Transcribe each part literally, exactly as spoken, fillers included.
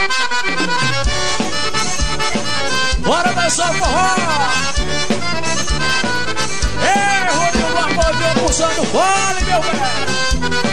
Bora dançar forró! Ei, Rodrigo Acordeão pulsando, fole, meu velho!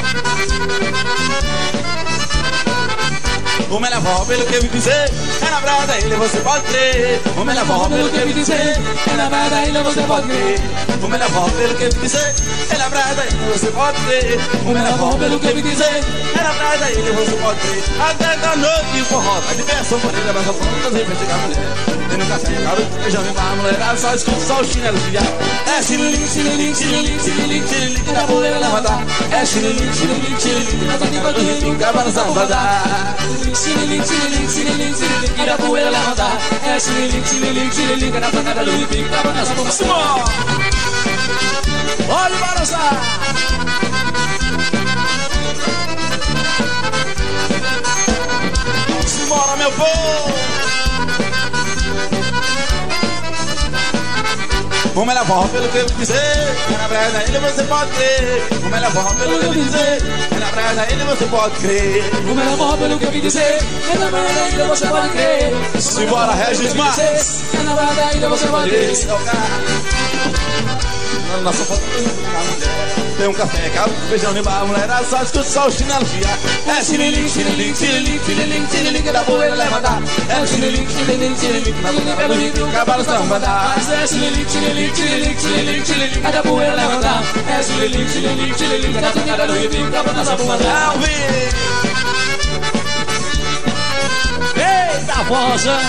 O melhor forró pelo que eu vi dizer é na praia da ilha, você pode crer. O melhor forró pelo que eu vi dizer é na praia da ilha, você pode crer. O melhor forró pelo que eu vi dizer é na praia da ilha, você pode crer. O melhor forró pelo que eu vi dizer é na praia da ilha, você pode crer. Até da noite de forró, a diversão bonita, mas a ponta sempre chega a mulher. Tem no café, caro, beijando pra mulherada, só escuta só o chinelo de ar. É xililim, xililim, xililim, xililim, xililim, que da poeira levantar. É xililim, xililim, xililim, na tática do ritmo, acaba na sambada. Xililim, xililim, xililim, xililim, que da poeira levantar. É xililim, xililim, xililim, que na tática do ritmo, acaba na sambada. Pode balançar! Simbora, meu povo! O melhor forró pelo que eu dizer é na praia da ilha, você pode crer. O melhor forró pelo que eu dizer é na praia da ilha, você pode crer. O melhor forró pelo que eu vim dizer é na praia da ilha, você pode crer. Simbora, Regis Marques! É na praia da ilha, você pode crer. Esse é o cara. Nossa foto tem um café, cabo, beijão de bar, mulherada, só escuta só o chinelo fiar. É xililim, xililim, xililim, xililim, xililim, que da poeira levantar. É xililim, xililim, xililim, na boca pelo ritmo, cavalo sambada. É xililim, xililim, xililim, xililim, xililim, que da poeira levantar. É xililim, xililim, xililim, que da toada do ritmo, cavalo sambada. Eita, forrozão!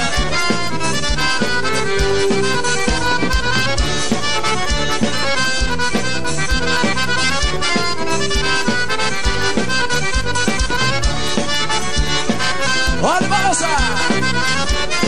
Pode balançar!